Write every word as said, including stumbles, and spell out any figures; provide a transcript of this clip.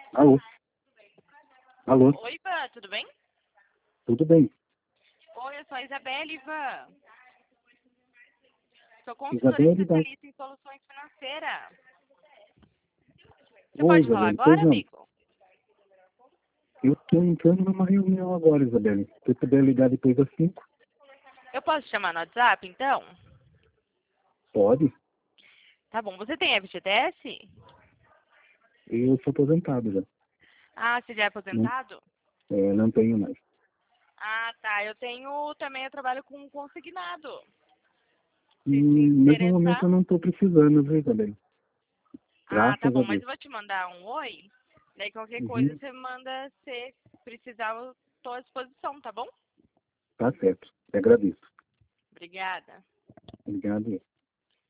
Alô? Alô? Oi, Ivan, tudo bem? Tudo bem? Oi, eu sou a Isabelle, Ivan. Sou consultora Isabelle da... especialista em soluções financeiras. Você Oi, pode falar Isabelle. Pois agora, não. amigo? Eu estou entrando numa reunião agora, Isabelle. Se você puder ligar depois das cinco, Eu posso te chamar no WhatsApp, então? pode. Tá bom. Você tem F G T S? Eu sou aposentado já. Ah, você já é Não, aposentado? é, não tenho mais. Ah, tá. Eu tenho também, eu trabalho com consignado. Se te Hum, mas no momento interessar. eu não estou precisando, viu, Isabelle? Ah, tá Graças a bom. Mas Deus. eu vou te mandar um oi. Daí qualquer coisa Uhum. você manda, se precisar, eu tô à disposição, tá bom? Tá certo. Te agradeço. Obrigada. Obrigado.